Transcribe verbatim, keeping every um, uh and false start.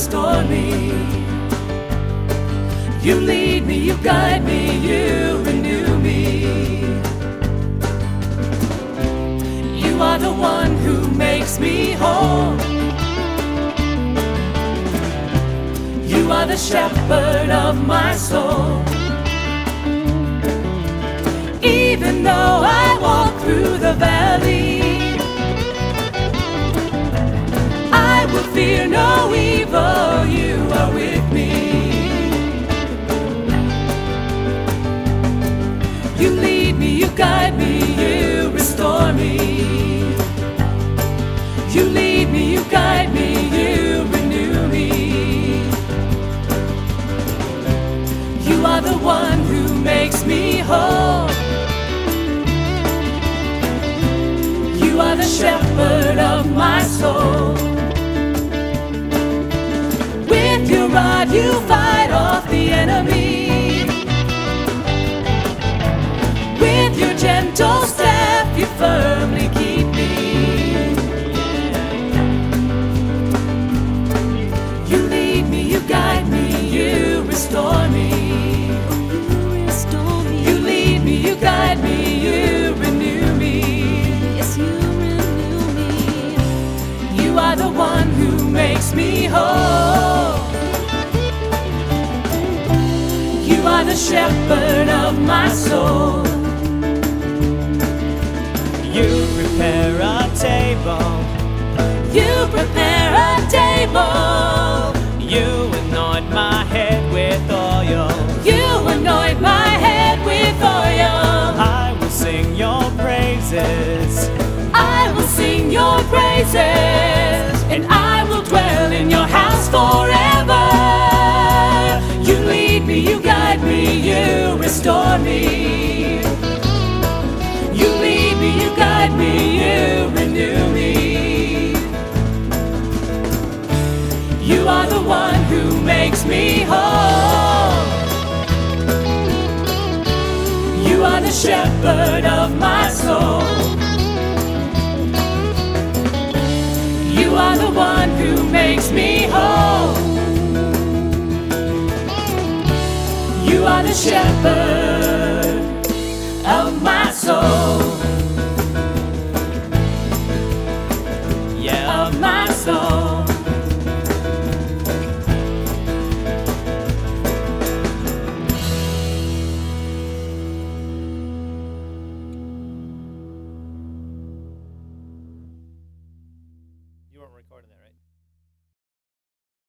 restore me. You lead me, you guide me, you renew me. You are the one who makes me whole. You are the shepherd of my soul. Even though I walk through the valley, I will fear no evil. You are with me. You lead me, you guide me, you restore me. You lead me, you guide me, you renew me. You are the one who makes me whole. You are the shepherd of my soul. With your rod you fight off the enemy. With your gentle step you firmly keep me. You lead me, you guide me, you restore me. You lead me, you guide me, you renew me. Yes, you renew me. You are the one who makes me whole. You are the shepherd of my soul. You prepare a table. You prepare a table. You anoint my head with oil. You anoint my head with oil. I will sing your praises. I will sing your praises. And I will dwell in your house forever. You lead me, you guide me, you restore me. You lead me, you guide me, you renew me. You are the one who makes me whole. You are the shepherd of my soul. You are the one who makes me whole. You are the shepherd of my soul. Yeah, Of my soul. you weren't recording that, right?